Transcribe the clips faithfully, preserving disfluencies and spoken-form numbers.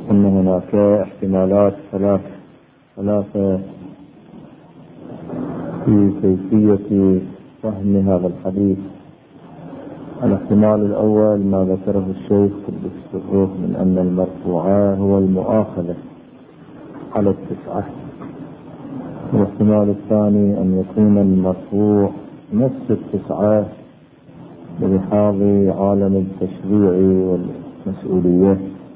أن هناك احتمالات ثلاث ثلاثة في كيفية فهم هذا الحديث. الاحتمال الأول ما ذكره الشيخ قدس الروح من أن المرفوع هو المؤاخذة على التسعة. والاحتمال الثاني أن يكون المرفوع نفس التسعة بلحاظ عالم التشريع والمسؤولية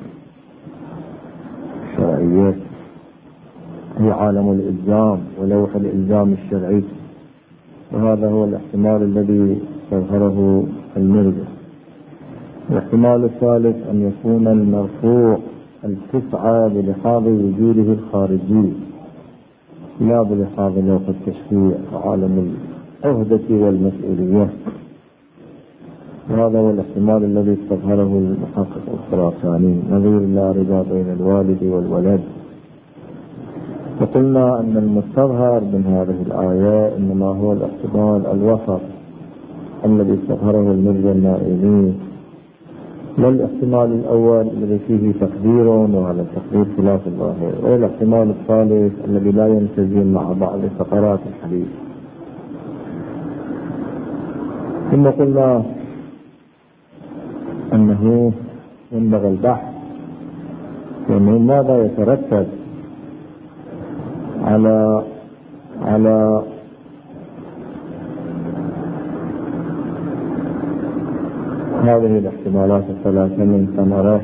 الشرعية، هي عالم الإلزام ولوح الإلزام الشرعي، وهذا هو الاحتمال الذي ظهره المرجع. الاحتمال الثالث أن يكون المرفوع التسعة بلحاظ وجوده الخارجي لا بلحاظ لوح التشريع وعالم العهدة والمسؤولية، وهذا هو الاحتمال الذي استظهره المحقق الخراساني نظير لا رضا بين الوالد والولد. وقلنا أن المستظهر من هذه الآية إنما هو الاحتمال الوسط الذي استظهره المرجع النائمي، لا الاحتمال الأول الذي فيه تقدير وهذا التقدير خلاف الظاهر، ولا الاحتمال الثالث الذي لا ينتزم مع بعض فقرات الحديث. ثم قلنا أنه ينبغي البحث لأنه ماذا يترتب على على هذه الاحتمالات الثلاثة من ثمرة.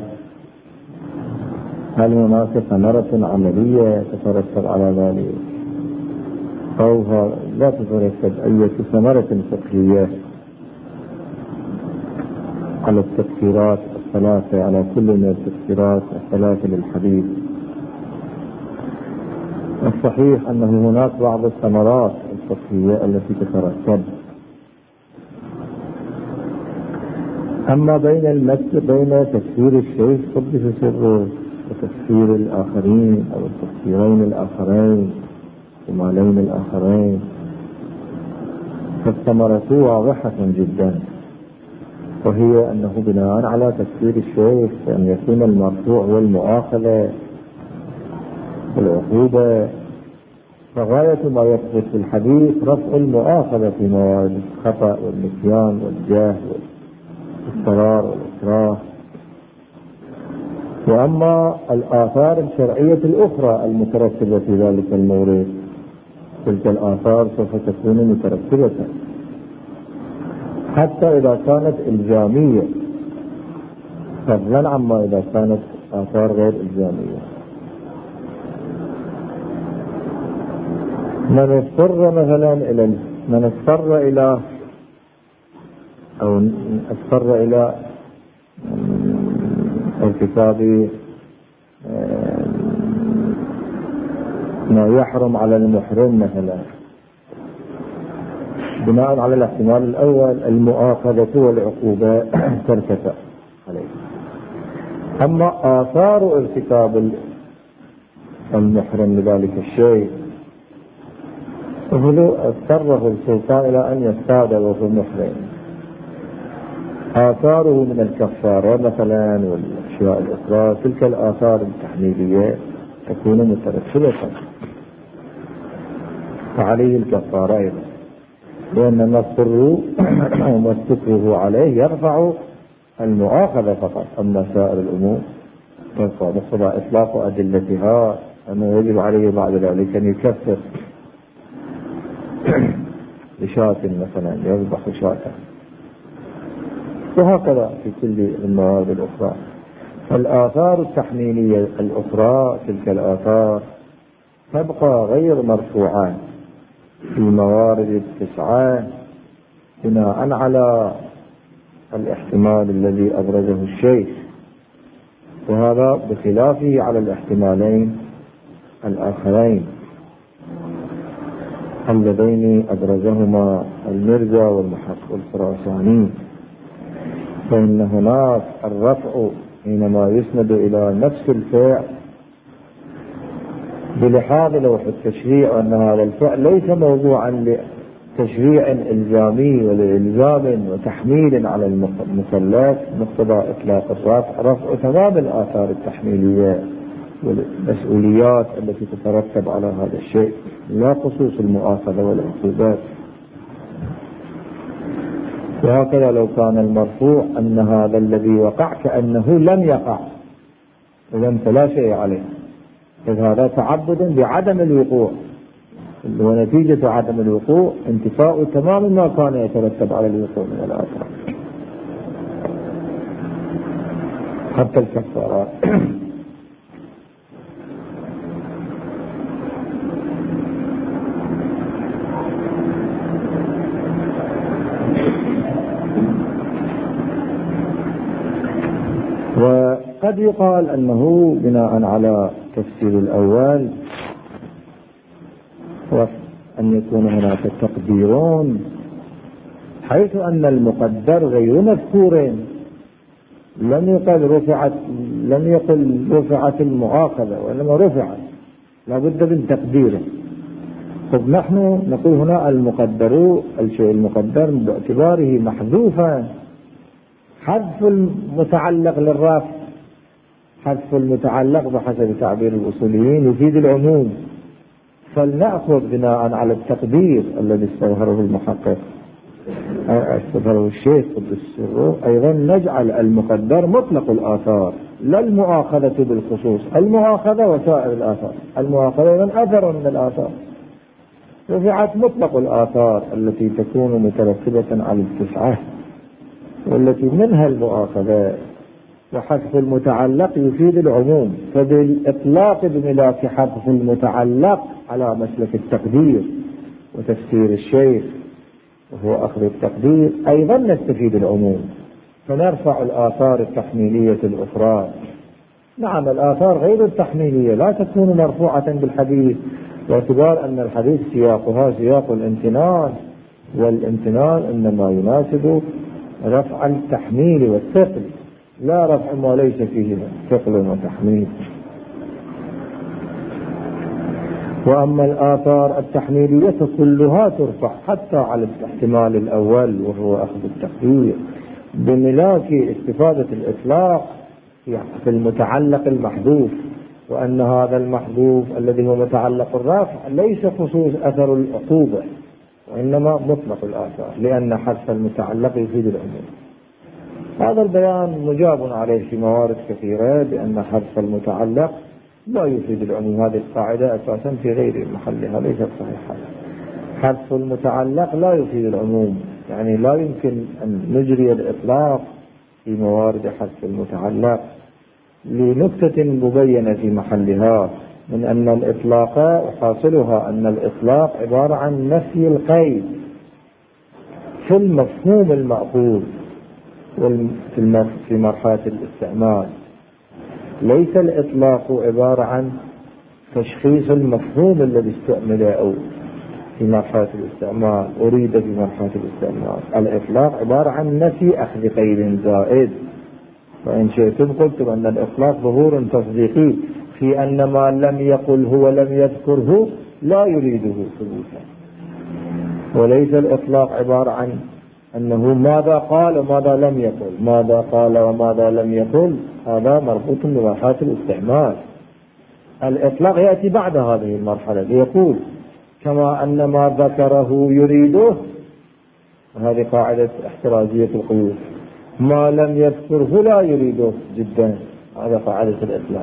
هل هناك ثمرة عملية تترتب على ذلك أو لا تترتب أي ثمرة فقهية على التفسيرات الثلاثة، على كل من التفسيرات الثلاثة للحديث؟ الصحيح أنه هناك بعض الثمرات الفقهية التي تترتب. أما بين المس بين تفسير الشيخ قدس سره وتفسير الآخرين أو التفسيرين الآخرين ومالين الآخرين فالثمرة واضحة جدا، وهي أنه بناء على تفسير الشيخ أن يكون المرفوع والمؤاخذة والعقوبة، فغاية ما يثبت في الحديث رفع المؤاخذة في موارد الخطأ والنسيان والجهل والاضطرار والإكراه. وأما الآثار الشرعية الأخرى المترتبة في ذلك المورد تلك الآثار سوف تكون مترتبة حتى إذا كانت إلزامية، فضلا عما إذا كانت آثار غير إلزامية. من اضطر مثلا إلى من اضطر إلى أو اضطر إلى ارتكاب ما يحرم على المحرم مثلا بناء على الاحتمال الأول المؤاخذة والعقوبة ترتفع عليه. أما آثار ارتكاب المحرم لذلك الشيء فهو اضطره السلطان إلى أن يصطاد وهو محرم، آثاره من الكفارة مثلا والأشياء الأخرى تلك الآثار التحميلية تكون مترتبة فعليه الكفارة أيضا، لأن نصره ومستكره عليه يرفع المؤاخذة فقط، أما سائر الأمور ترفع بصدى إطلاق أدلتها أنه يجب عليه بعد ذلك أن يكفر بشاة مثلا يذبح شاة، وهكذا في كل المواد الأخرى. الآثار التحميلية الأخرى تلك الآثار تبقى غير مرفوعة في موارد التسعة بناء على الاحتمال الذي أبرزه الشيخ، وهذا بخلافه على الاحتمالين الآخرين اللذين أبرزهما المرجع والمحقق الخراساني. فإن هناك الرفع حينما يسند إلى نفس الفعل بلحاظ لوح التشريع أن هذا الفعل ليس موضوعا لتشريع إلزامي ولإلزام وتحميل على المكلف مقتضى إطلاق الرفع، رفع تمام الآثار التحميلية والمسؤوليات التي تترتب على هذا الشيء، لا خصوص المؤاخذة والعقوبات. وهكذا لو كان المرفوع أن هذا الذي وقع كأنه لم يقع، إذن فلا شيء عليه، إذ هذا تعبد بعدم الوقوع، ونتيجة عدم الوقوع انتفاء تمام ما كان يترتب على الوقوع من الآثار حتى الكفارات. وقد يقال أنه بناء على تفسير الأول وأن يكون هناك تقديرون، حيث أن المقدر غير مذكورين، لم يقل رفعت لم يقل رفعت المؤاخذة، وإنما رفعت، لا بد من تقديره. طب نحن نقول هنا المقدر، الشيء المقدر باعتباره محذوفا، حذف المتعلق للرفع، حذف المتعلق بحسب تعبير الأصوليين يفيد العموم، فلنأخذ بناء على التقدير الذي استظهره المحقق استظهره الشيخ قدس سره، أيضا نجعل المقدر مطلق الآثار، لا المؤاخذة بالخصوص، المؤاخذة وسائر الآثار، المؤاخذة أيضا أثر من الآثار، رفعت مطلق الآثار التي تكون مترتبة على التسعة والتي منها المؤاخذة، وحذف المتعلق يفيد العموم، فبالإطلاق بملاك حذف المتعلق على مسلك التقدير وتفسير الشيخ وهو أخذ التقدير أيضا نستفيد العموم، فنرفع الآثار التحميلية الأخرى. نعم الآثار غير التحميلية لا تكون مرفوعة بالحديث، باعتبار أن الحديث سياقها سياق الامتنان، والامتنان إنما يناسب رفع التحميل والثقل، لا رفع ما ليس فيه ثقل وتحميل. وأما الآثار التحميلية كلها ترفع حتى على الاحتمال الأول وهو أخذ التقدير، بملاك استفادة الإطلاق في المتعلق المحذوف، وأن هذا المحذوف الذي هو متعلق الرفع ليس خصوص أثر العقوبة، وإنما مطلق الآثار، لأن حذف المتعلق يفيد العموم. هذا البيان مجاب عليه في موارد كثيرة بأن حذف المتعلق لا يفيد العموم. هذه القاعدة أساسا في غير محلها ليست صحيحة. حذف المتعلق لا يفيد العموم، يعني لا يمكن أن نجري الإطلاق في موارد حذف المتعلق لنكتة مبينة في محلها، من أن الإطلاق حاصلها أن الإطلاق عبارة عن نفي القيد في المفهوم المأخوذ في مرحلة الاستعمال، ليس الإطلاق عبارة عن تشخيص المفهوم الذي استعمله أو في مرحلة الاستعمال أريد في مرحلة الاستعمال. الإطلاق عبارة عن نفي أخذ قيد زائد، وإن شئتم قلتم أن الإطلاق ظهور تصديقي في أن ما لم يقله ولم يذكره لا يريده ثبوتا، وليس الإطلاق عبارة عن أنه ماذا قال وماذا لم يقل، ماذا قال وماذا لم يقل هذا مربوط بمرحلة الاستعمال. الإطلاق يأتي بعد هذه المرحلة ليقول كما أن ما ذكره يريده، هذه قاعدة احترازية القيود، ما لم يذكره لا يريده جدا، هذا قاعدة الإطلاق.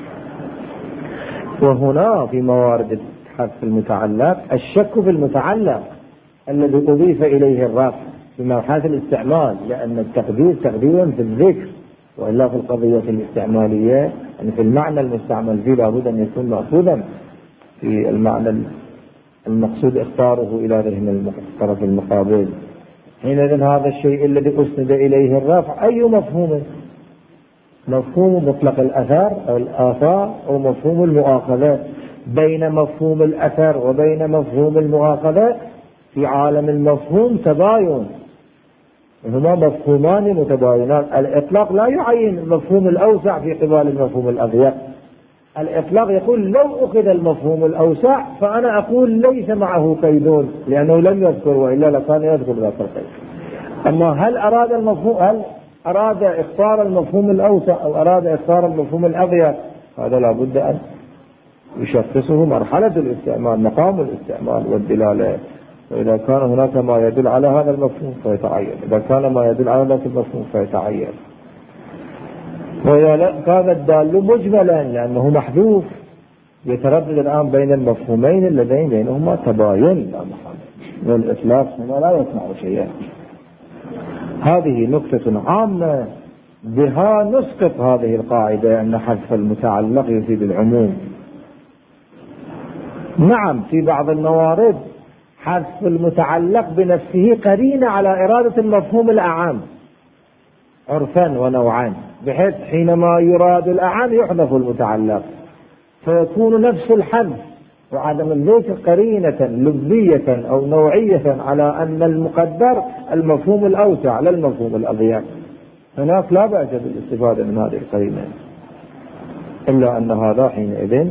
وهنا في موارد حذف المتعلق الشك في المتعلق الذي أضيف إليه الرفع في مرحلة الاستعمال، لأن التقدير تقديرا في الذكر، وإلا في القضية الاستعمالية يعني في المعنى المستعمل فيه لابد أن يكون مأخوذا في المعنى المقصود اختاره إلى ذهن الطرف المقابل. حينئذ هذا الشيء الذي أسند إليه الرفع أي مفهوم؟ مفهوم مطلق الأثر أو الآثار أو مفهوم المؤاخذة. بين مفهوم الأثر وبين مفهوم المؤاخذة في عالم المفهوم تباين، هما مفهومان متباينان. الإطلاق لا يعين المفهوم الأوسع في قبال المفهوم الأضيق. الإطلاق يقول لو أخذ المفهوم الأوسع فأنا أقول ليس معه قيدون لأنه لم يذكر، وإلا لكان يذكر ذاك القيد. أما هل أراد المفهوم هل أراد اختار المفهوم الأوسع أو أراد اختار المفهوم الأضيق هذا لابد أن يشخصه مرحلة الاستعمال، مقام الاستعمال والدلالة. وإذا كان هناك ما يدل على هذا المفهوم فيتعين، إذا كان ما يدل على ذاك المفهوم فيتعين. وإذا كان الدال مجملا لأنه محذوف يتردد الآن بين المفهومين اللذين بينهما تباين لا محالة، والإطلاق هنا لا يصنع شيئا. هذه نكتة عامة بها نسقط هذه القاعدة أن حذف المتعلق يفيد العموم. نعم في بعض الموارد حذف المتعلق بنفسه قرينة على إرادة المفهوم الأعم عرفا ونوعا، بحيث حينما يراد الأعم يحذف المتعلق فيكون نفس الحذف وعدم الذكر قرينة لفظية أو نوعية على أن المقدر المفهوم الأوسع لا المفهوم الأضيق. هناك لا بأس بالاستفادة من هذه القرينة، إلا أن هذا حينئذ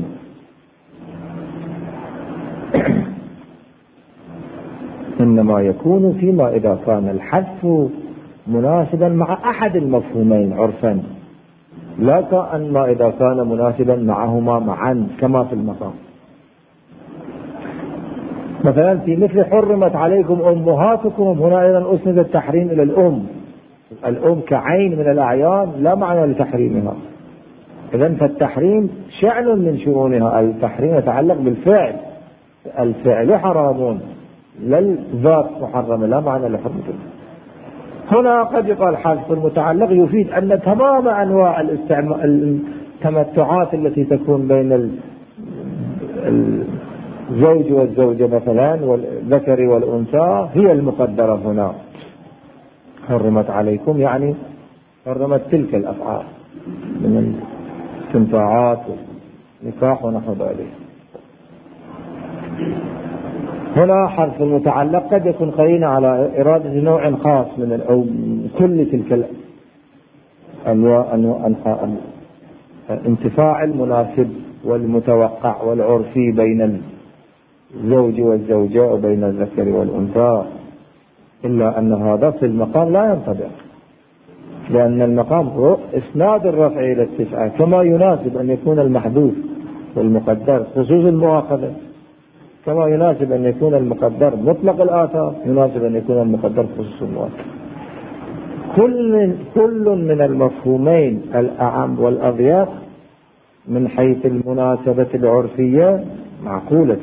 إنما يكون فيما إذا كان الحذف مناسبا مع أحد المفهومين عرفا، لا كأنما إذا كان مناسبا معهما معا كما في المقام. مثلا في مثل حرمت عليكم أمهاتكم، هنا أيضا أسند التحريم إلى الأم، الأم كعين من الأعيان لا معنى لتحريمها، إذن فالتحريم شأن من شؤونها، التحريم يتعلق بالفعل، الفعل حرام لا الذات محرمة لا معنى لحرمته. هنا قد يقال حذف المتعلق يفيد أن تمام أنواع التمتعات التي تكون بين الزوج والزوجة مثلا والذكر والأنثى هي المقدرة هنا. حرمت عليكم يعني حرمت تلك الأفعال من الاستمتاعات والنكاح ونحو ذلك. هنا حذف المتعلق قد يكون قرينة على إرادة نوع خاص من أو كل تلك الأنواع الانتفاع المناسب والمتوقع والعرفي بين الزوج والزوجة وبين الذكر والأنثى، إلا أن هذا في المقام لا ينطبق، لأن المقام هو إسناد الرفع إلى التسعة كما يناسب أن يكون المحذوف والمقدر خصوص المؤاخذة، كما يناسب أن يكون المقدر مطلق الآثار يناسب أن يكون المقدر خصوص المؤاخذة. كل كل من المفهومين الأعم والأضيق من حيث المناسبة العرفية معقولة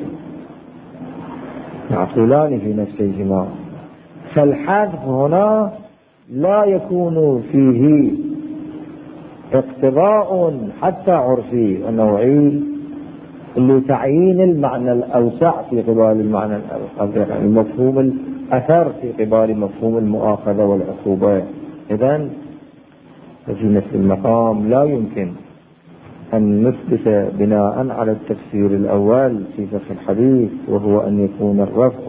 معقولان في نفسهما، فالحذف هنا لا يكون فيه اقتضاء حتى عرفي ونوعي لتعيين المعنى الأوسع في قبال المعنى الأضيق، يعني مفهوم الأثر في قبال مفهوم المؤاخذة والعقوبة. إذن في مثل المقام لا يمكن أن نثبت بناء على التفسير الأول في فقه الحديث، وهو أن يكون الرفع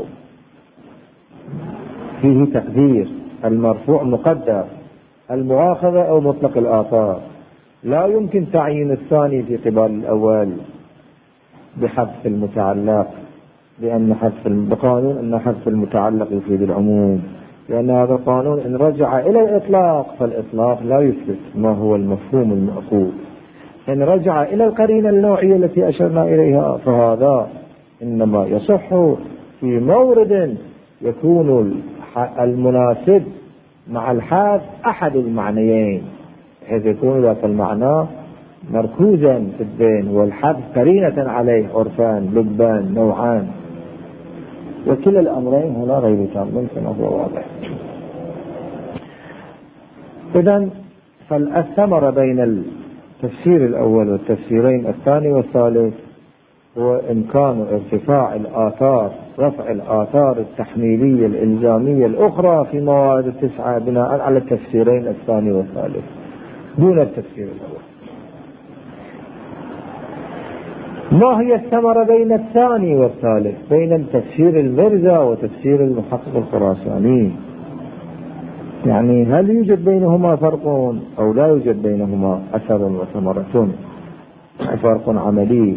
فيه تقدير، المرفوع مقدر، المؤاخذة أو مطلق الآثار، لا يمكن تعيين الثاني في قبال الأول بحذف المتعلق، لأن حذف بقانون أن حذف المتعلق يفيد العموم، لأن هذا القانون إن رجع إلى الإطلاق فالإطلاق لا يثبت ما هو المفهوم المأخوذ، إن رجع إلى القرينة النوعية التي أشرنا إليها فهذا إنما يصح في مورد يكون المناسب مع الحذف أحد المعنيين، بحيث يكون ذات المعنى مركوزا في الذهن والحذف قرينة عليه عرفان لبان نوعان، وكلا الأمرين هنا غير تام كما هو واضح. إذن فالثمرة بين التفسير الأول والتفسيرين الثاني والثالث هو إمكان ارتفاع الآثار، رفع الآثار التحميلية الإلزامية الأخرى في موارد التسعة بناء على التفسيرين الثاني والثالث دون التفسير الأول. ما هي الثمرة بين الثاني والثالث، بين تفسير المرزا وتفسير المحقق الخراساني؟ يعني هل يوجد بينهما فرق أو لا يوجد بينهما أثر وثمرة، فرق عملي؟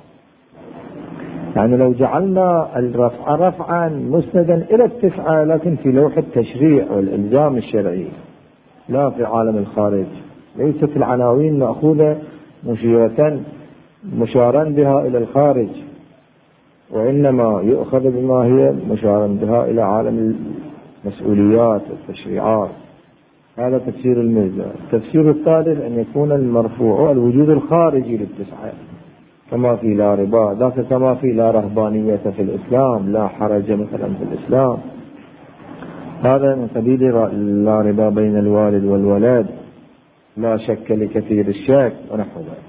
يعني لو جعلنا الرفع رفعا مسندا إلى التسعة لكن في لوح التشريع والإلزام الشرعي لا في عالم الخارج، ليست العناوين مأخوذة مشيرة مشارا بها إلى الخارج، وإنما يؤخذ بما هي مشارا بها إلى عالم المسؤوليات والتشريعات. هذا تفسير المرزا. التفسير الثالث أن يكون المرفوع الوجود الخارجي للتسعة، كما في لا ربا، ذاك كما في لا رهبانية في الإسلام، لا حرج مثلا في الإسلام. هذا من قبيل لا ربا بين الوالد والولد، لا شك لكثير الشك ونحو ذلك.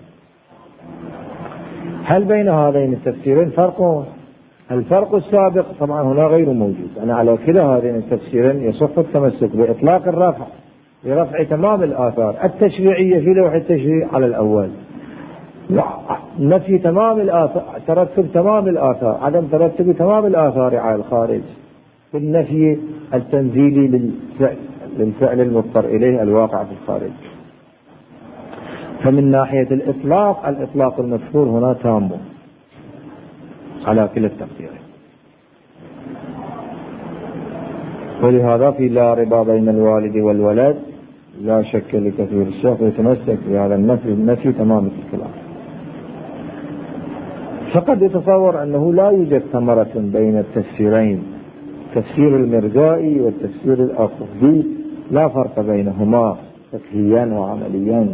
هل بين هذين التفسيرين فرق؟ الفرق السابق طبعا هنا غير موجود. أنا على كلا هذين التفسيرين يصح التمسك بإطلاق الرفع لرفع تمام الآثار التشريعية في لوح التشريع على الأول، نفي تمام الآثار، ترتب تمام الآثار، عدم ترتب تمام الآثار على الخارج، في النفي التنزيلي للفعل, للفعل المضطر إليه الواقع في الخارج. فمن ناحية الإطلاق، الإطلاق المذكور هنا تام على كلا التفسيرين. ولهذا في لا ربا بين الوالد والولد لا شك لكثير الشك يتمسك بهذا النفي، النفي تمام الكلام. فقد يتصور أنه لا يوجد ثمرة بين التفسيرين، تفسير المرزائي والتفسير الآخذي لا فرق بينهما فقهيا وعمليا،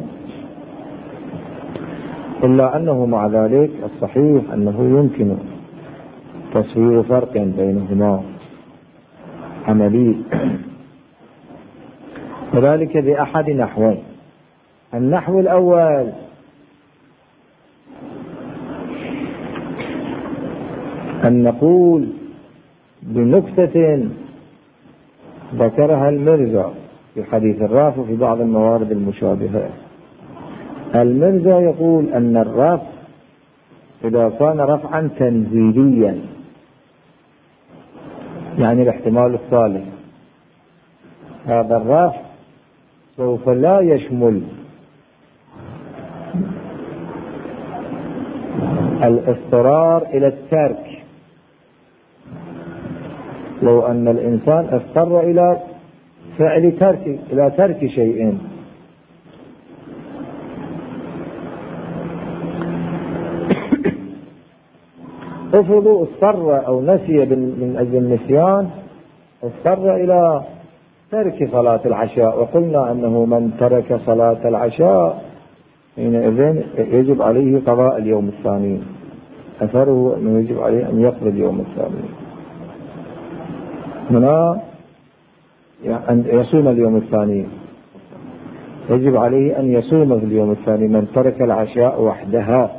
إلا أنه مع ذلك الصحيح أنه يمكن تصوير فرق بينهما عملي، وذلك بأحد نحوين. النحو الأول أن نقول بنكتة ذكرها المرزا في حديث الرافع في بعض الموارد المشابهة. المرزا يقول أن الرفع إذا كان رفعا تنزيليا، يعني الاحتمال الثالث، هذا الرفع سوف لا يشمل الاضطرار إلى الترك. لو أن الإنسان اضطر إلى فعل ترك إلى ترك شيء، افرضوا اضطر أو نسي من أجل النسيان، اضطر إلى ترك صلاة العشاء، وقلنا أنه من ترك صلاة العشاء حينئذ يجب عليه قضاء اليوم الثاني، أثره أنه يجب عليه أن يقضي اليوم الثاني، هنا أن يصوم اليوم الثاني، يجب عليه أن يصوم في اليوم الثاني من ترك العشاء وحدها.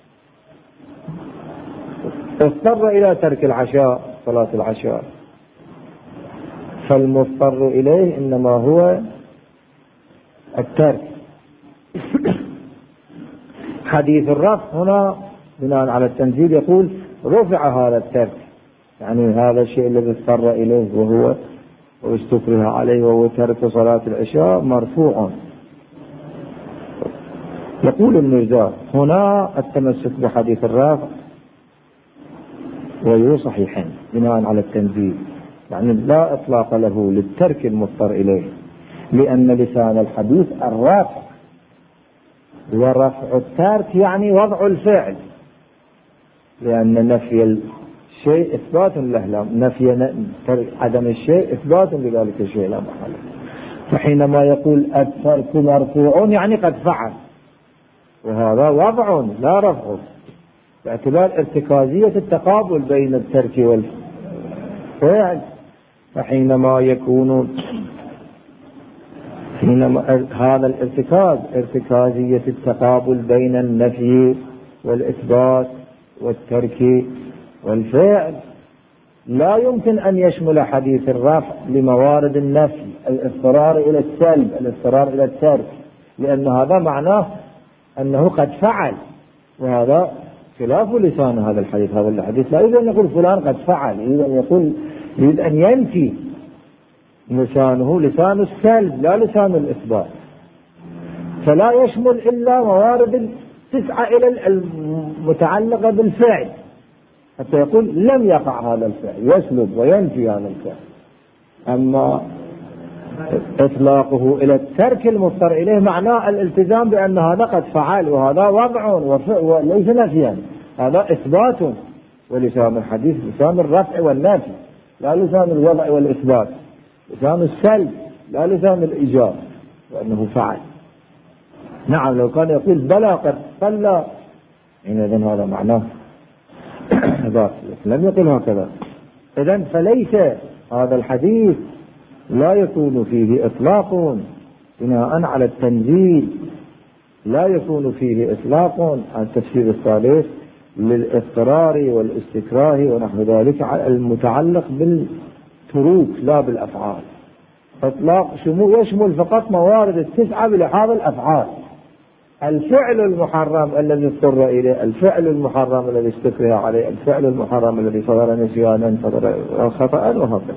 اضطر إلى ترك العشاء، صلاة العشاء، فالمضطر إليه إنما هو الترك. حديث الرفع هنا بناء على التنزيل يقول رفع هذا الترك، يعني هذا الشيء الذي اضطر إليه وهو واستكره عليه وهو ترك صلاة العشاء مرفوع. يقول المرزا هنا التمسك بحديث الرفع وهو صحيحا بناء على التنزيل، يعني لا إطلاق له للترك المضطر إليه، لأن لسان الحديث الرفع، ورفع الترك يعني وضع الفعل، لأن نفي الشيء إثبات له، لا نفي عدم الشيء إثبات لذلك الشيء لا محل. فحينما يقول الترك مرفوع يعني قد فعل، وهذا وضع لا رفع، باعتبار ارتكازية التقابل بين الترك والفعل. فحينما يكون حينما هذا الارتكاز ارتكازية التقابل بين النفي والإثبات والترك والفعل، لا يمكن أن يشمل حديث الرفع لموارد النفي الاضطرار إلى السلب، الاضطرار إلى الترك، لأن هذا معناه أنه قد فعل، وهذا خلاف لسان هذا الحديث. هذا الحديث لا يريد أن يقول فلان قد فعل، يريد أن يقول يريد أن ينفي، لسانه لسان السلب لا لسان الإثبات، فلا يشمل إلا موارد تسعى إلى المتعلقة بالفعل، حتى يقول لم يقع هذا الفعل، يسلب وينفي هذا الفعل. أما إطلاقه إلى الترك المضطر إليه معناه الالتزام بأن هذا قد فعل وهذا وضع وليس نفيا، هذا إثبات، ولسان الحديث لسان الرفع والنفي لا لسان الوضع والإثبات، لسان السلب لا لسان الإيجاب وأنه فعل. نعم لو كان يقول بلى قد صلى إذن هذا معناه إثبات، لم يقل هكذا. إذن فليس هذا الحديث لا يكون فيه إطلاق بناء على التنزيل، لا يكون فيه إطلاق عن التفسير الثالث للإضطرار والاستكراه ونحو ذلك المتعلق بالتروك لا بالأفعال. إطلاق شمول يشمل فقط موارد التسعة بلحاظ الأفعال. الفعل المحرم الذي اضطر إليه، الفعل المحرم الذي استكره عليه، الفعل المحرم الذي صدر نسيانا صدر خطأ وهكذا.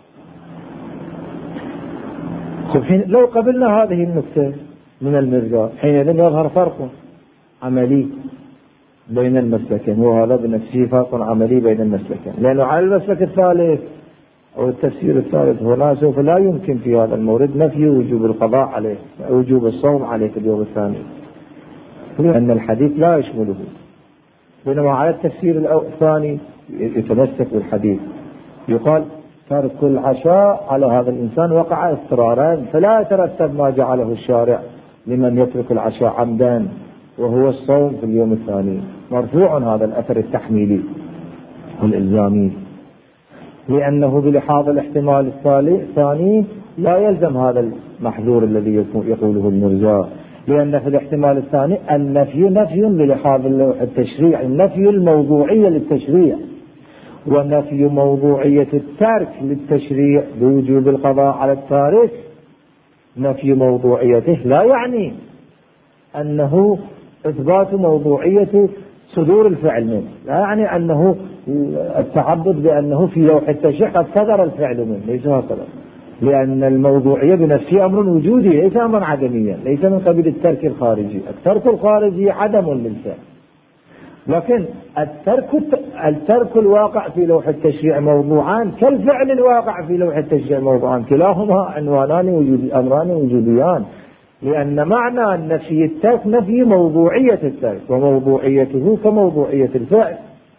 لو قبلنا هذه النقطة من المرجع حينئذ يظهر فرق عملي بين المسلكين، وهذا بنفسه فرق عملي بين المسلكين، لأنه على المسلك الثالث أو التفسير الثالث هنا سوف لا يمكن في هذا المورد نفي وجوب القضاء عليه، وجوب الصوم عليه في اليوم الثاني، لأن الحديث لا يشمله. بينما على التفسير الثاني يتمسك بالحديث، يقال ترك العشاء على هذا الإنسان وقع اضطرارا، فلا يترتب ما جعله الشارع لمن يترك العشاء عمدا وهو الصوم في اليوم الثاني. مرفوع هذا الأثر التحميلي والإلزامي، لأنه بلحاظ الاحتمال الثاني لا يلزم هذا المحذور الذي يقوله المرجع، لأن في الاحتمال الثاني النفي نفي بلحاظ التشريع، النفي الموضوعية للتشريع، ونفي موضوعية الترك للتشريع بوجوب القضاء على التارك نفي موضوعيته لا يعني أنه إثبات موضوعية صدور الفعل منه، لا يعني أنه التعبد بأنه في لوح التشريع قد صدر الفعل منه، ليس هكذا، لأن الموضوعية بنفسه أمر وجودي ليس أمر عدميا، ليس من قبيل الترك الخارجي. الترك الخارجي عدم للفعل، لكن الترك الترك الواقع في لوح التشريع موضوعان كالفعل الواقع في لوح التشريع موضوعان، كلاهما عنوانان وجودي أمران وجوديان، لأن معنى النفي الترك نفي موضوعية الترك، وموضوعيته كموضوعية الفعل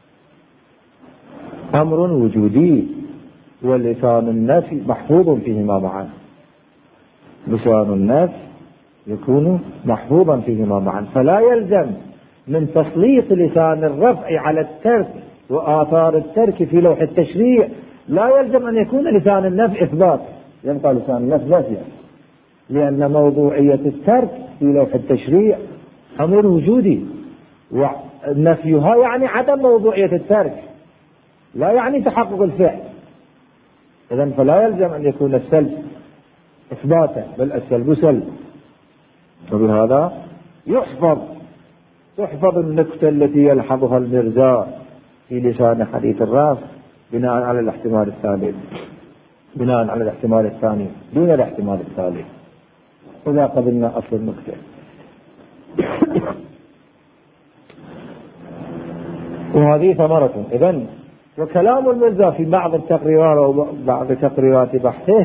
أمر وجودي، ولسان النفي محفوظ فيهما معا، لسان النفي يكون محفوظا فيهما معا، فلا يلزم من تسليط لسان الرفع على الترك وآثار الترك في لوح التشريع لا يلزم أن يكون لسان النفي إثبات، يبقى لسان النفي نفيا، لأن موضوعية الترك في لوح التشريع أمر وجودي، ونفيها يعني عدم موضوعية الترك، لا يعني تحقق الفعل. إذن فلا يلزم أن يكون السلب إثباتا، بل السلب سلب. وبهذا يحفظ تحفظ النكتة التي يلحظها المرزا في لسان حديث الراس بناء على الاحتمال الثالث، بناء على الاحتمال الثاني دون الاحتمال الثالث، إذا قبلنا أصل النكتة. وهذه ثمرة. إذن وكلام المرزا في بعض التقريرات أو بعض تقريرات بحثه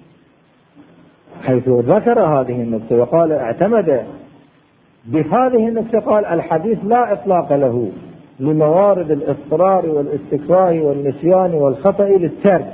حيث ذكر هذه النكتة وقال اعتمد بهذه النكتة، قال الحديث لا إطلاق له لموارد الإضطرار والاستكراه والنسيان والخطأ للترك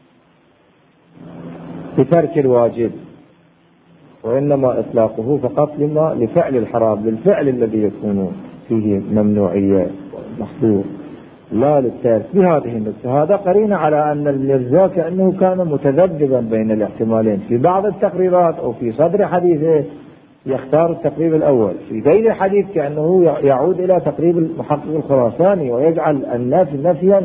لترك الواجب، وإنما إطلاقه فقط لما لفعل الحرام، للفعل الذي يكون فيه ممنوعية محظور، لا للترك بهذه النكتة. هذا قرين على أن المرزا كأنه كان متذبذبا بين الاحتمالين، في بعض التقريرات أو في صدر حديثه يختار التقريب الأول، في ذيل الحديث كأنه يعود إلى تقريب المحقق الخراساني ويجعل النفي نفيا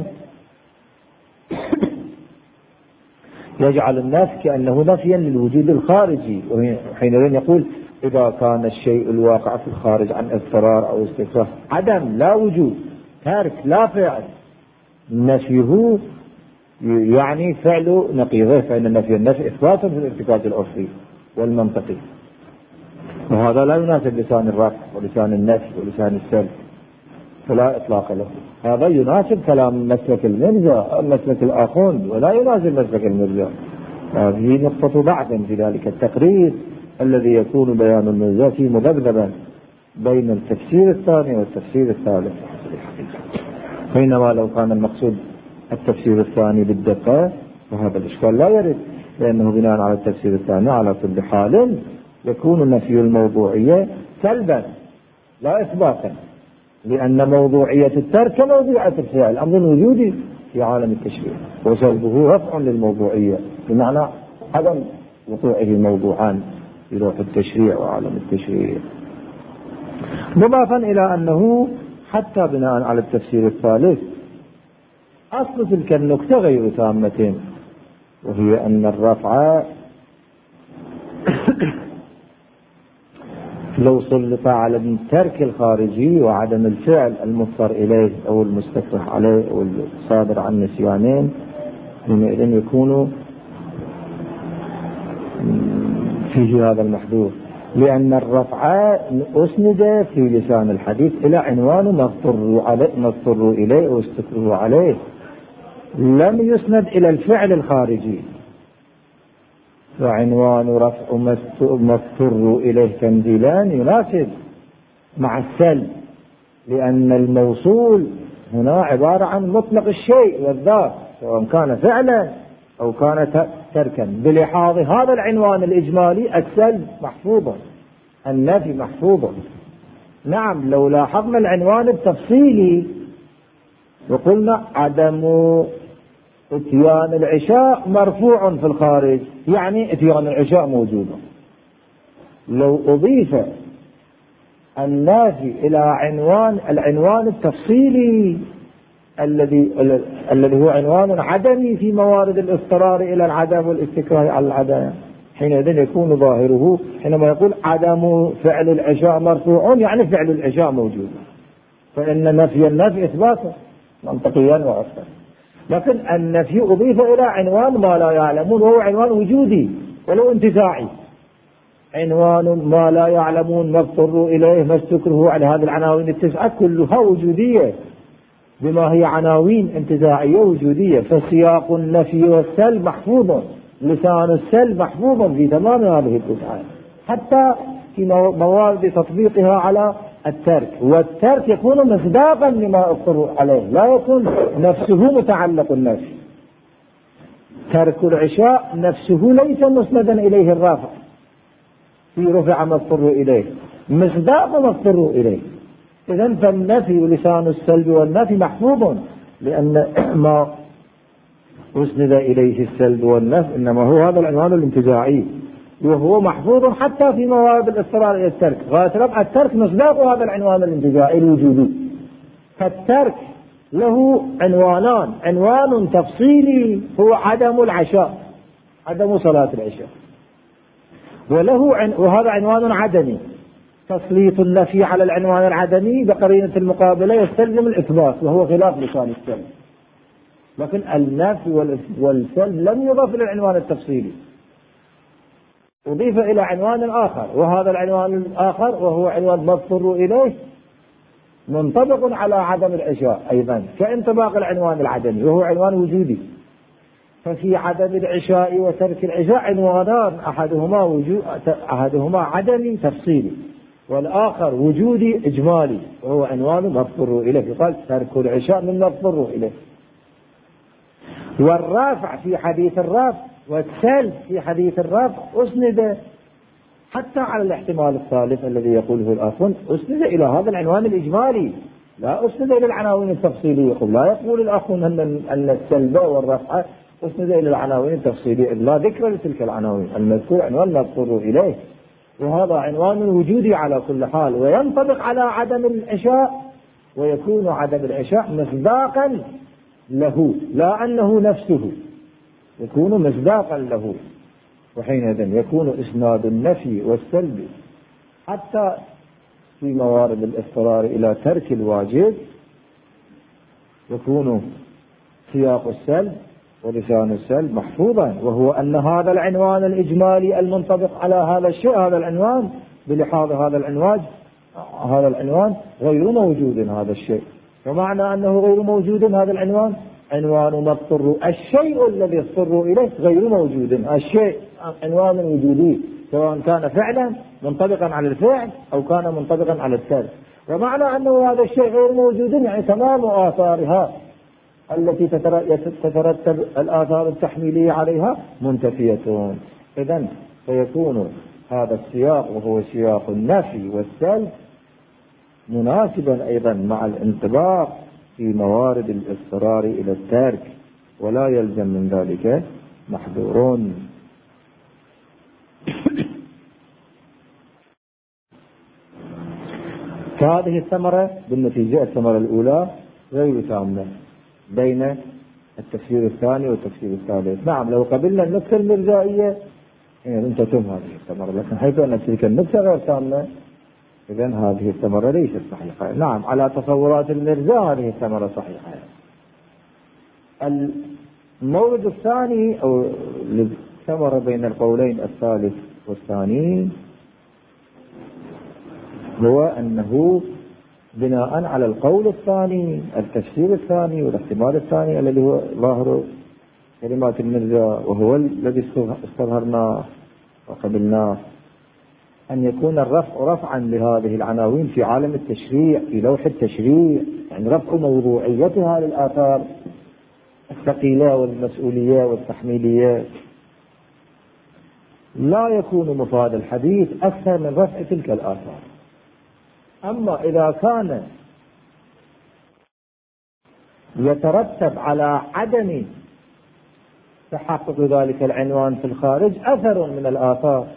يجعل الناس كأنه نفيا للوجود الخارجي، وحينئذ يقول إذا كان الشيء الواقع في الخارج عن اضطرار أو استكراه عدم لا وجود، ترك لا فعل، نفيه يعني فعل نقيضه، فإن النفي النفي إثبات في الارتكاز العرفي والمنطقي، وهذا لا يناسب لسان الرفع ولسان النفي ولسان السلب، فلا إطلاق له. هذا يناسب كلام مسلك المرزا مسلك الآخوند، ولا يناسب مسلك المرزا. هذه نقطة ضعف في ذلك التقرير الذي يكون بيان النزاع فيه مذبذبا بين التفسير الثاني والتفسير الثالث. بينما لو كان المقصود التفسير الثاني بالدقة فهذا الإشكال لا يرد، لأنه بناء على التفسير الثاني على كل حال يكون نفي الموضوعية سلبا لا إثباتا، لأن موضوعية الترك كموضوعية الفعل أمر وجودي في عالم التشريع، وسلبه رفع للموضوعية بمعنى عدم وقوعه موضوعان في لوح التشريع وعالم التشريع. مضافا إلى أنه حتى بناء على التفسير الثالث أصل تلك النكتة غير تامة، وهي أن الرفع لو سلط على الترك الخارجي وعدم الفعل المضطر إليه أو المستكره عليه أو الصادر عن نسيانين حينئذ يكون فيه هذا المحذور، لأن الرفع أسند في لسان الحديث إلى عنوان مضطر عليه مضطر إليه أو استكره عليه، لم يسند إلى الفعل الخارجي. فعنوان رفع مضطر إليه تنزيلان يناسب مع السلب، لأن الموصول هنا عبارة عن مطلق الشيء والذات سواء كان فعلا أو كان تركا، بلحاظ هذا العنوان الإجمالي السلب محفوظا النفي محفوظا. نعم لو لاحظنا العنوان التفصيلي وقلنا عدم اتيان العشاء مرفوع في الخارج، يعني اتيان العشاء موجودة. لو أضيف النافي إلى عنوان العنوان التفصيلي الذي الذي هو عنوان عدمي في موارد الاضطرار إلى العدم والاستكراه على العدم، حينئذ يكون ظاهره حينما يقول عدم فعل العشاء مرفوع يعني فعل العشاء موجود، فإن نفي النفي إثباته منطقيا وعرفا. لكن النفي أضيف إلى عنوان ما لا يعلمون وهو عنوان وجودي ولو انتفاعي، عنوان ما لا يعلمون ما اضطروا إليه ما استكرهوا على هذه العناوين التسعة كلها وجودية بما هي عناوين انتزاعية وجودية، فسياق النفي والسلب محفوظ، لسان السلب محفوظ في تمام هذه التسعة حتى في موارد تطبيقها على الترك، والترك يكون مصداقا لما اضطروا عليه لا يكون نفسه متعلق النفي. ترك العشاء نفسه ليس مسندا إليه الرافع في رفع ما اضطروا إليه، مصداق ما اضطروا إليه. إذن فالنفي لسان السلب والنفي محفوظ، لأن ما أسند إليه السلب والنفي إنما هو هذا العنوان الانتزاعي، وهو محفوظ حتى في موارد الاضطرار إلى الترك. غاية رفع الترك مصداق هذا العنوان الانتزاعي الوجودي. فالترك له عنوانان، عنوان تفصيلي هو عدم العشاء عدم صلاة العشاء، وله عن... وهذا عنوان عدمي، تسليط النفي على العنوان العدمي بقرينة المقابلة يستلزم الإثبات وهو خلاف لسان السلب. لكن النفي والسلب لم يضاف إلى العنوان التفصيلي، أضيف إلى عنوان آخر، وهذا العنوان الآخر وهو عنوان مضطر إليه منطبق على عدم العشاء أيضا كانطباق العنوان العدمي وهو عنوان وجودي. ففي عدم العشاء وترك العشاء عنوانان، أحدهما وجود أحدهما عدمي تفصيلي والآخر وجودي إجمالي وهو عنوان مضطر إليه، يقال ترك العشاء من مضطر إليه. والرافع في حديث الرافع والسلب في حديث الرافع أسند حتى على الاحتمال الثالث الذي يقوله الآخرون، أسند إلى هذا العنوان الإجمالي لا أسند إلى العناوين التفصيلية. لا يقول الآخرون أن السلب والرفع أسند إلى العناوين التفصيلية، لا ذكر لتلك العناوين، المذكور عنوان مضطر إليه، وهذا عنوان وجودي على كل حال وينطبق على عدم العشاء، ويكون عدم العشاء مصداقا له لا أنه نفسه، يكون مصداقا له، وحينئذ يكون إسناد النفي والسلب حتى في موارد الاضطرار إلى ترك الواجب يكون سياق السلب ولسان السلب محفوظا، وهو أن هذا العنوان الإجمالي المنطبق على هذا الشيء هذا العنوان بلحاظ هذا العنوان هذا العنوان غير موجود هذا الشيء. ومعنى أنه غير موجود هذا العنوان عنوان ما اضطروا، الشيء الذي اضطروا إليه غير موجود. الشيء عنوان وجودي سواء كان فعلا منطبقا على الفعل أو كان منطبقا على الترك، ومعنى أنه هذا الشيء غير موجود يعني تمام آثارها التي تترتب الآثار التحميلية عليها منتفية. إذن فيكون هذا السياق وهو سياق النفي والسلب مناسبا أيضا مع الانطباق في موارد الاضطرار إلى الترك، ولا يلزم من ذلك محظور. فهذه الثمرة بالنتيجة الثمرة الأولى غير تامة بين التفسير الثاني والتفسير الثالث. نعم لو قبلنا النكتة المرجائية يعني أنت تم هذه الثمرة، لكن حيث أن تلك النكتة غير تامة إذن هذه الثمرة ليست صحيحة. نعم على تصورات المرجاء هذه الثمرة صحيحة. المورد الثاني أو الثمرة بين القولين الثالث والثاني هو أنه بناء على القول الثاني التفسير الثاني والاحتمال الثاني الذي هو ظاهر كلمات المرجاء وهو الذي استظهرناه وقبلناه، أن يكون الرفع رفعا لهذه العناوين في عالم التشريع في لوح التشريع، يعني رفع موضوعيتها للآثار الثقيلة والمسؤولية والتحميلية، لا يكون مفاد الحديث أكثر من رفع تلك الآثار. أما إذا كان يترتب على عدم تحقق ذلك العنوان في الخارج أثر من الآثار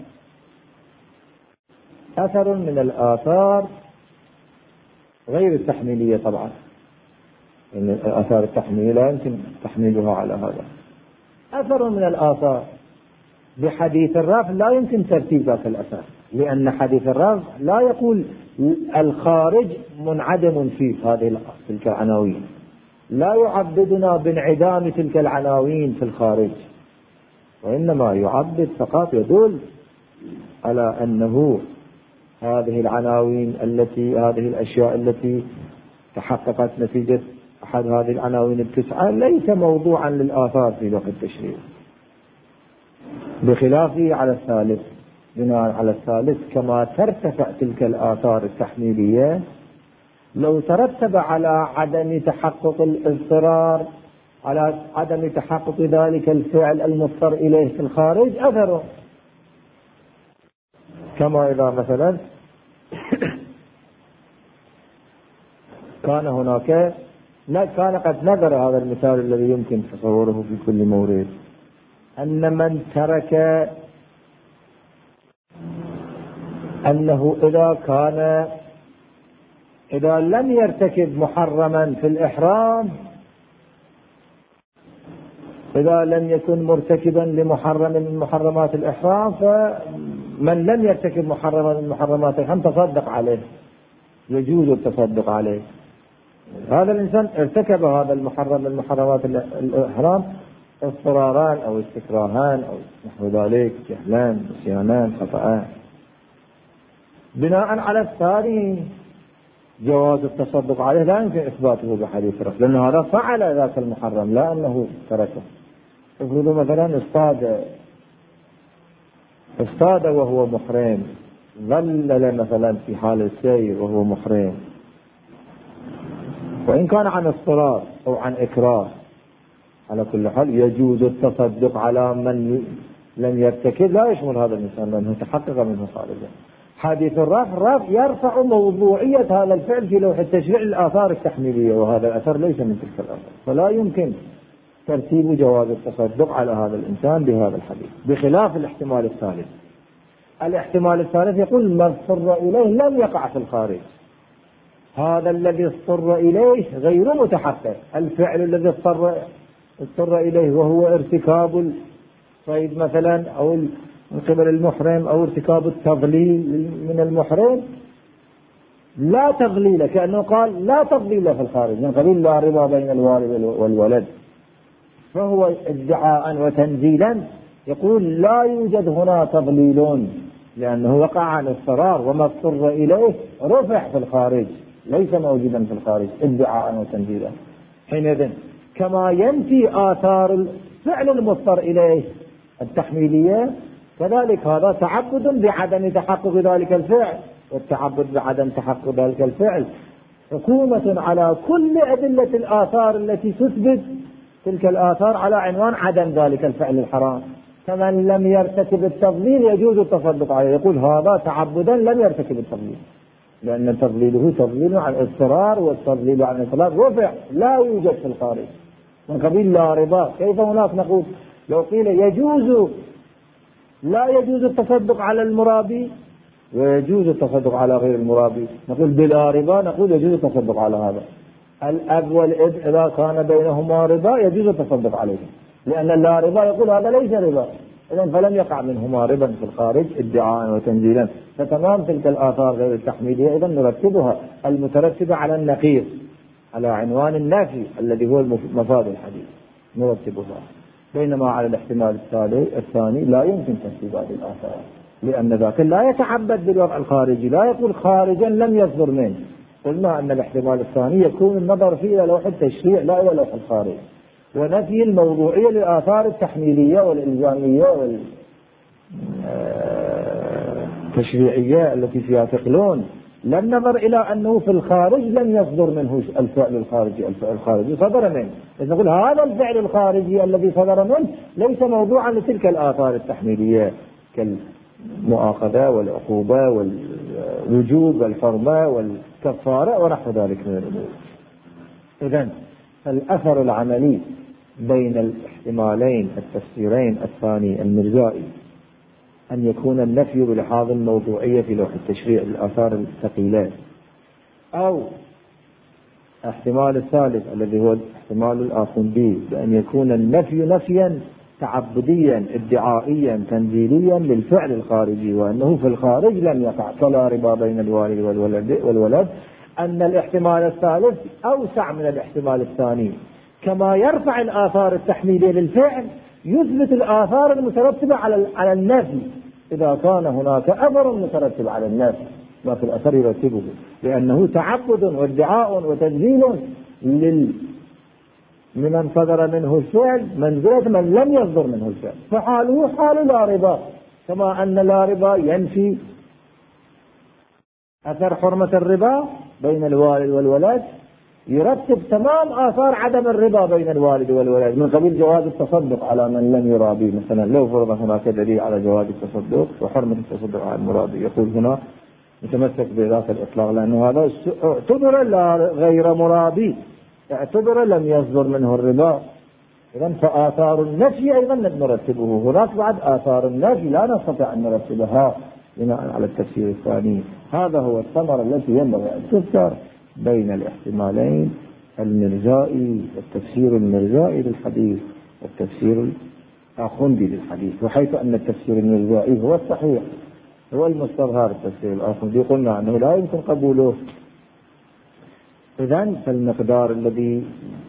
أثر من الآثار غير التحميلية طبعا، يعني الآثار التحميلية لا يمكن تحميلها على هذا. أثر من الآثار بحديث الرفع لا يمكن ترتيب ذاك الأثر، لأن حديث الرفع لا يقول الخارج منعدم فيه هذه تلك العناوين، لا يعبدنا بانعدام تلك العناوين في الخارج، وإنما يعبد فقط يدل على أنه هذه العناوين التي هذه الأشياء التي تحققت نتيجة أحد هذه العناوين التسعة ليس موضوعا للآثار في لوح التشريع، بخلافه على الثالث. بناء على الثالث كما ترتفع تلك الآثار التحميلية لو ترتب على عدم تحقق الاضطرار على عدم تحقق ذلك الفعل المضطر إليه في الخارج أثره، كما إذا مثلا كان هناك لا كان قد نظر هذا المثال الذي يمكن تصوره في كل مورد، أن من ترك أنه إذا كان إذا لم يرتكب محرما في الإحرام إذا لم يكن مرتكبا لمحرم من محرمات الإحرام، فمن لم يرتكب محرما من محرمات الإحرام تصدق عليه، يجوز التصدق عليه. هذا الإنسان ارتكب هذا المحرم من محرمات الإحرام اضطراران أو استكراهان أو نحو ذلك، جهلان نسيانان خطأان. بناء على الثاني جواز التصدق عليه لا يمكن إثباته بحديث رفع، لأن هذا فعل ذاك المحرم لا أنه تركه. افرضوا مثلا اصطاد اصطاد وهو محرم، ظلل مثلا في حال السير وهو محرم، وإن كان عن اضطرار أو عن إكراه على كل حال يجوز التصدق على من لم يرتكب، لا يشمل هذا الإنسان لأنه تحقق منه خارجا. حديث الرفع يرفع موضوعية هذا الفعل في لوح التشريع الآثار التحميلية، وهذا الأثر ليس من تلك الآثار، فلا يمكن ترتيب جواز التصدق على هذا الإنسان بهذا الحديث، بخلاف الاحتمال الثالث. الاحتمال الثالث يقول ما اضطر إليه لم يقع في الخارج، هذا الذي اضطر إليه غير متحقق، الفعل الذي اضطر اضطر إليه وهو ارتكاب الصيد مثلا أو من قبل المحرم أو ارتكاب التضليل من المحرم لا تضليل، كأنه قال لا تضليل في الخارج من قبيل لا ربا بين الوالد والولد، فهو ادعاء وتنزيلا يقول لا يوجد هنا تضليل لأنه وقع عن اضطرار، وما اضطر إليه رفع في الخارج ليس موجودا في الخارج ادعاء وتنزيلا. حينئذ كما ينفي آثار الفعل المضطر إليه التحميلية، كذلك هذا تعبد بعدم تحقق ذلك الفعل، والتعبد بعدم تحقق ذلك الفعل حكومة على كل أدلة الآثار التي تثبت تلك الآثار على عنوان عدم ذلك الفعل الحرام. فمن لم يرتكب التضليل يجوز التصدق عليه، يقول هذا تعبدا لم يرتكب التضليل، لأن تضليله تضليل عن اضطرار، والتضليل عن اضطرار رفع لا يوجد في الخارج من قبيل لا ربا. كيف هناك نقول لو قيل يجوز لا يجوز التصدق على المرابي ويجوز التصدق على غير المرابي، نقول بلا ربا، نقول يجوز التصدق على هذا. الأب والابن إذا كان بينهما ربا يجوز التصدق عليه، لأن اللا ربا يقول هذا ليس ربا، إذن فلم يقع منهما ربا في الخارج ادعاء وتنزيلا. فتمام تلك الآثار غير التحميلية إذن نرتبها المترتبة على النقيض، على عنوان النافي الذي هو مفاد الحديث نرتبها، بينما على الاحتمال الثاني لا يمكن ترتيب هذه الآثار، لأن ذاك لا يتعبد بالوضع الخارجي، لا يقول خارجا لم يصدر منه. قلنا أن الاحتمال الثاني يكون النظر فيه إلى لوح التشريع لا إلى لوح الخارج، ونفي الموضوعية للآثار التحميلية والإلزامية والتشريعية التي فيها تقلون، لا النظر إلى أنه في الخارج لم يصدر منه الفعل الخارجي، الفعل الخارجي صدر منه، إذا نقول هذا الفعل الخارجي الذي صدر منه ليس موضوعا لتلك الآثار التحميلية كالمؤاخذة والعقوبة والوجوب والحرمة والكفارة ونحو ذلك من الأمور. إذن الأثر العملي بين الاحتمالين التفسيرين الثاني المرجائي أن يكون النفي بلحاظ الموضوعية في لوح التشريع للآثار الثقيلة، أو احتمال الثالث الذي هو احتمال الآخندي بأن يكون النفي نفيا تعبديا ادعائيا تنزيليا للفعل الخارجي، وأنه في الخارج لم يقع كلا ربا بين الوالد والولد, والولد أن الاحتمال الثالث أوسع من الاحتمال الثاني، كما يرفع الآثار التحميلية للفعل يثبت الآثار المترتبة على على النفي إذا كان هناك أثر مترتب على النفي، لكن الأثر يرتبه لأنه تعبد وادعاء وتنزيل لل ممن صدر منه الفعل منزلة من لم يصدر منه الفعل، فحاله حال لا ربا، كما أن لا ربا ينفي أثر حرمة الربا بين الوالد والولد، يرتب تمام آثار عدم الربا بين الوالد والولد من قبيل جواز التصدق على من لم يرابي. مثلا لو فرض هناك دليل على جواز التصدق وحرمة التصدق على المرابي، يقول هنا يتمسك بذات الإطلاق، لأنه هذا اعتبر غير مرابي، اعتبر لم يصدر منه الربا. إذن فآثار النفي أيضا نرتبه، هناك بعد آثار النفي لا نستطيع أن نرتبها بناء على التفسير الثاني. هذا هو الثمرة التي ينبغي أن تذكر بين الاحتمالين المرجائي، التفسير المرجائي للحديث والتفسير الآخندي للحديث، وحيث أن التفسير المرجائي هو الصحيح هو المستظهر، التفسير الآخندي قلنا أنه لا يمكن قبوله. إذن فالمقدار الذي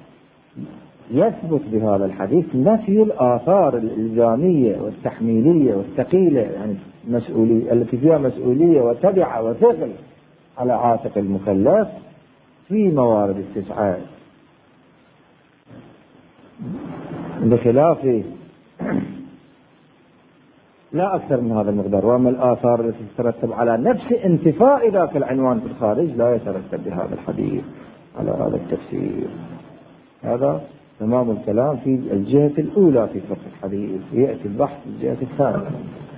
يثبت بهذا الحديث نفي الآثار الإلزامية والتحميلية والثقيلة، يعني مسؤولية التي فيها مسؤولية وتبع وثقل على عاتق المكلف في موارد استسعاد، بخلاف لا أكثر من هذا المقدار. وأما الآثار التي تترتب على نفس انتفاء ذاك العنوان في الخارج لا يترتب بهذا الحديث على هذا التفسير. هذا تمام الكلام في الجهة الأولى في فقه الحديث، يأتي البحث في الجهة الثانية.